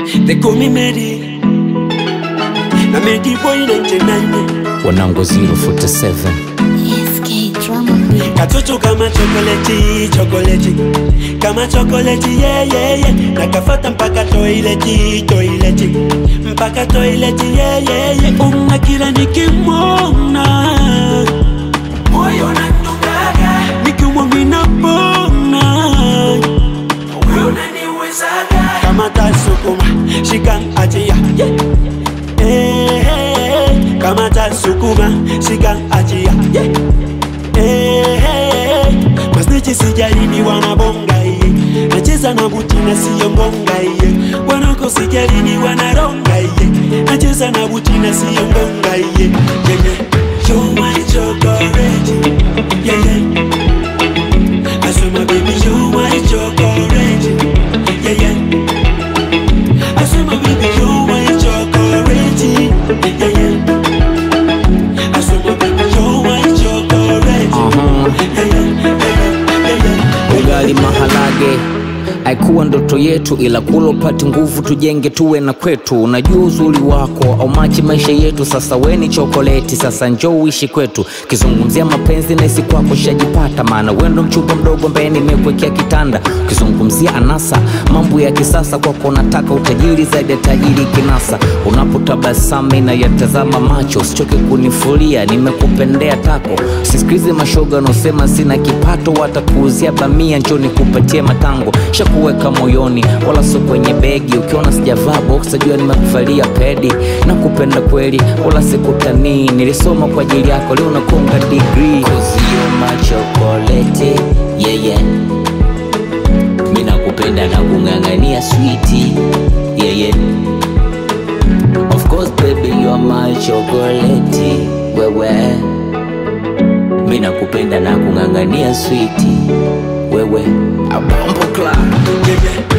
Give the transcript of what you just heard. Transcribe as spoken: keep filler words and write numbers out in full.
They call me Medi. Na Medi boy ninety-nine. Wanango zero forty seven. S K Drama. Katoto kama chocolate, chocolate. Kama chocolate, yeah, yeah, yeah. Nakafata mpaka toilet, toilet. Mpaka toilet, yeah, yeah, yeah. Unga kila nikimwona moyo unandugaga, nikimwamina bona wewe unaniwezaga. Kama tasukuma, shika ajia, yeah. Eh, eh, kama tasukuma, shika ajia, yeah. Eh, eh, masnichi sijalini wanabonga iye. Nacheza na buti na siyo ngonga iye. Wanako sijalini wanaronga iye. Nacheza na buti na siyo ngonga iye. Yeah, yeah. You're my chocolate. Yeah, yeah. I swear my baby, you're my chocolate. Yeah, yeah. I swear my baby, you're my chocolate. Yeah, yeah. I swear my baby, you're my chocolate. Uh-huh. Yeah, yeah, yeah, yeah, yeah. Ugali maharage haikuwa ndoto yetu, ila kulo pati nguvu tujenge tuwe na kwetu. Unajua uzuri wako au machi maisha yetu, sasa weni chokoleti, sasa njoo uishi kwetu. Kizungumzia mapenzi na isi kwako shajipata, maana wendo mchupa mdogo mbele nimekwekea kitanda. Kizungumzia anasa mambo ya kisasa, kwako nataka utajiri zaidi ya tajiri kinasa. Unapotabasamu na yatazama macho, usichoke kunifulia nimekupendea tako. Sisikilize mashoga nosema sina kipato, watakuuzia bamia njoo nikupatie matango. Shakuweka moyoni wala so kwenye begi, ukiona sijavaa boxer jua nimekuvalia pedi. Nakupenda kweli wala sikutanii, nilisoma kwa ajili yako leo nakonga degree. Cause you're my chocolate, yeah yeah. Mimi nakupenda na kungangania sweetie, yeah yeah. Of course baby you're my chocolate, wewe. Mimi nakupenda na kungangania sweetie, wewe. A bumper clap. Yeah, yeah.